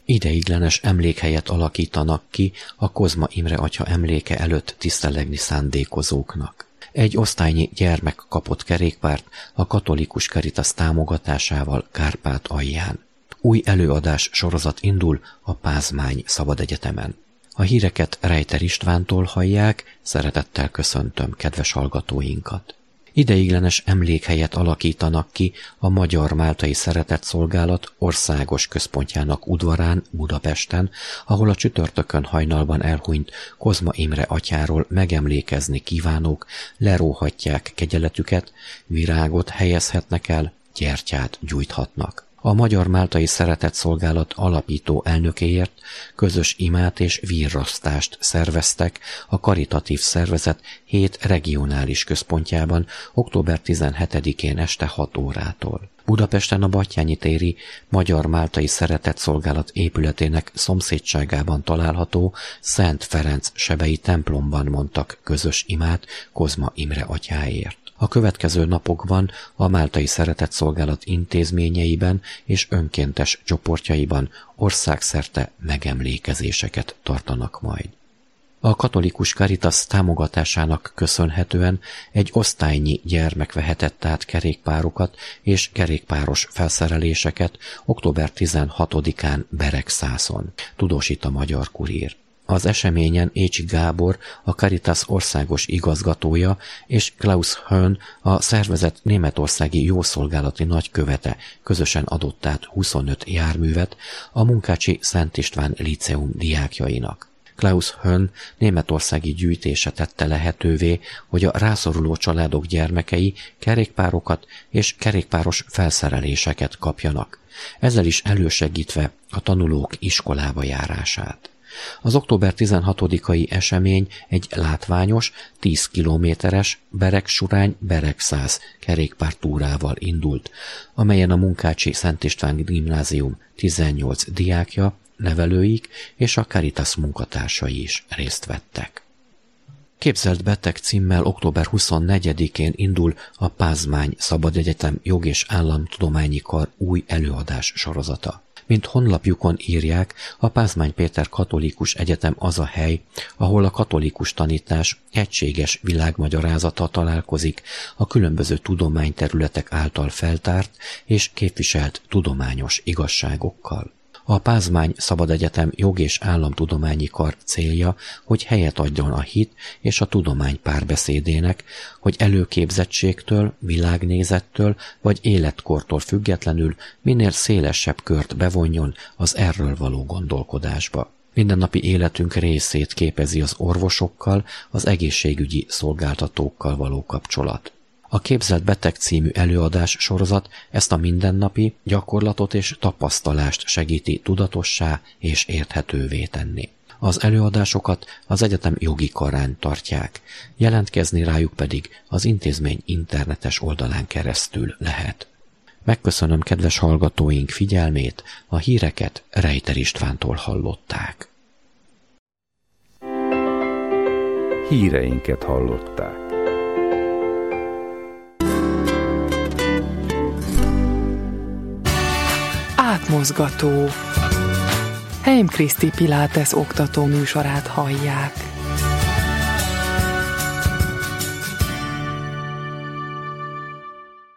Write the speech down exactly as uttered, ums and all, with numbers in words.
Ideiglenes emlékhelyet alakítanak ki a Kozma Imre atya emléke előtt tisztelegni szándékozóknak. Egy osztálynyi gyermek kapott kerékpárt a katolikus Caritas támogatásával Kárpátalján. Új előadás sorozat indul a Pázmány Szabadegyetemen. A híreket Rejter Istvántól hallják, szeretettel köszöntöm kedves hallgatóinkat. Ideiglenes emlékhelyet alakítanak ki a Magyar-Máltai Szeretetszolgálat országos központjának udvarán Budapesten, ahol a csütörtökön hajnalban elhunyt Kozma Imre atyáról megemlékezni kívánók leróhatják kegyeletüket, virágot helyezhetnek el, gyertyát gyújthatnak. A Magyar-Máltai Szeretetszolgálat alapító elnökéért közös imát és virrasztást szerveztek a karitatív szervezet hét regionális központjában október tizenhetedikén este hat órától. Budapesten a Batthyány téri Magyar-Máltai Szeretetszolgálat épületének szomszédságában található Szent Ferenc sebei templomban mondtak közös imát Kozma Imre atyáért. A következő napokban a Máltai Szeretetszolgálat intézményeiben és önkéntes csoportjaiban országszerte megemlékezéseket tartanak majd. A katolikus Caritas támogatásának köszönhetően egy osztálynyi gyermek vehetett át kerékpárokat és kerékpáros felszereléseket október tizenhatodikán Beregszászon, tudósít a Magyar Kurír. Az eseményen Écsi Gábor, a Caritas országos igazgatója, és Klaus Höhn, a szervezet németországi jószolgálati nagykövete közösen adott át huszonöt járművet a Munkácsi Szent István Líceum diákjainak. Klaus Höhn németországi gyűjtése tette lehetővé, hogy a rászoruló családok gyermekei kerékpárokat és kerékpáros felszereléseket kapjanak, ezzel is elősegítve a tanulók iskolába járását. Az október tizenhatodikai esemény egy látványos, tíz kilométeres Bereg-Surány-Beregszász kerékpártúrával indult, amelyen a Munkácsi Szent István Gimnázium tizennyolc diákja, nevelőik és a Caritas munkatársai is részt vettek. Képzelt beteg címmel október huszonnegyedikén indul a Pázmány Szabadegyetem Jog- és Államtudományi Kar új előadás sorozata. Mint honlapjukon írják, a Pázmány Péter Katolikus Egyetem az a hely, ahol a katolikus tanítás egységes világmagyarázata találkozik a különböző tudományterületek által feltárt és képviselt tudományos igazságokkal. A Pázmány Szabadegyetem Jog- és Államtudományi Kar célja, hogy helyet adjon a hit és a tudomány párbeszédének, hogy előképzettségtől, világnézettől vagy életkortól függetlenül minél szélesebb kört bevonjon az erről való gondolkodásba. Mindennapi életünk részét képezi az orvosokkal, az egészségügyi szolgáltatókkal való kapcsolat. A Képzelt beteg című előadás sorozat ezt a mindennapi gyakorlatot és tapasztalást segíti tudatossá és érthetővé tenni. Az előadásokat az egyetem jogi karán tartják, jelentkezni rájuk pedig az intézmény internetes oldalán keresztül lehet. Megköszönöm kedves hallgatóink figyelmét, a híreket Rejter Istvántól hallották. Híreinket hallották. Átmozgató. Heim Kriszti Pilates oktató műsorát hallják.